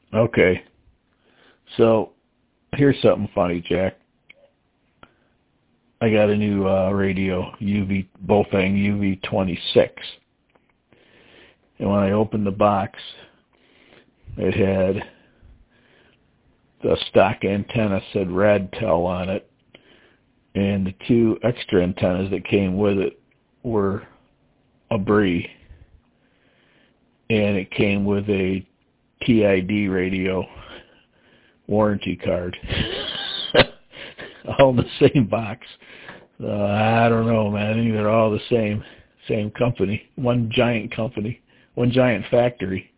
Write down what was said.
Okay. So here's something funny, Jack. I got a new radio, Bofang UV26. And when I opened the box, it had the stock antenna said Radtel on it, and the two extra antennas that came with it were a Bree, and it came with a TID radio warranty card. All in the same box. I don't know, man. I think they're all the same company. One giant factory.